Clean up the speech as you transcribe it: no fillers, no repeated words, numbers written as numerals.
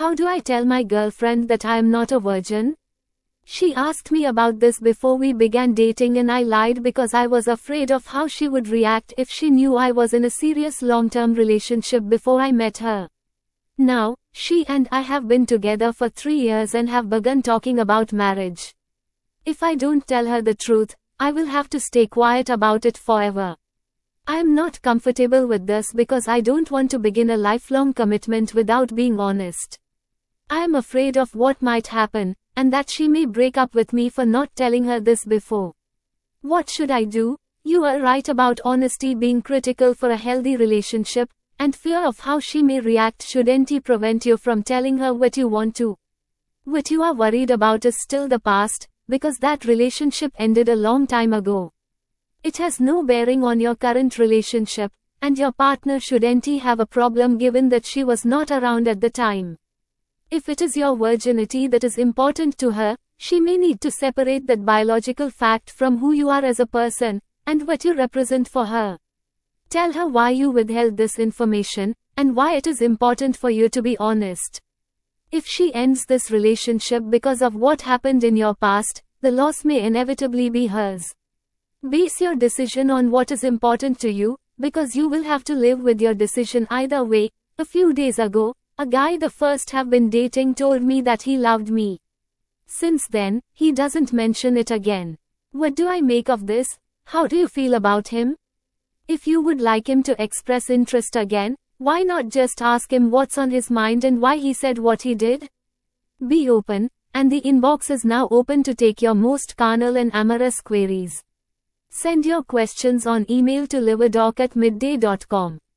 How do I tell my girlfriend that I am not a virgin? She asked me about this before we began dating and I lied because I was afraid of how she would react if she knew I was in a serious long-term relationship before I met her. Now, she and I have been together for 3 years and have begun talking about marriage. If I don't tell her the truth, I will have to stay quiet about it forever. I am not comfortable with this because I don't want to begin a lifelong commitment without being honest. I am afraid of what might happen, and that she may break up with me for not telling her this before. What should I do? You are right about honesty being critical for a healthy relationship, and fear of how she may react shouldn't prevent you from telling her what you want to. What you are worried about is still the past, because that relationship ended a long time ago. It has no bearing on your current relationship, and your partner shouldn't have a problem given that she was not around at the time. If it is your virginity that is important to her, she may need to separate that biological fact from who you are as a person, and what you represent for her. Tell her why you withheld this information, and why it is important for you to be honest. If she ends this relationship because of what happened in your past, the loss may inevitably be hers. Base your decision on what is important to you, because you will have to live with your decision either way. A few days ago, a guy the first have been dating told me that he loved me. Since then, he doesn't mention it again. What do I make of this? How do you feel about him? If you would like him to express interest again, why not just ask him what's on his mind and why he said what he did? Be open, and the inbox is now open to take your most carnal and amorous queries. Send your questions on email to liverdoc@midday.com.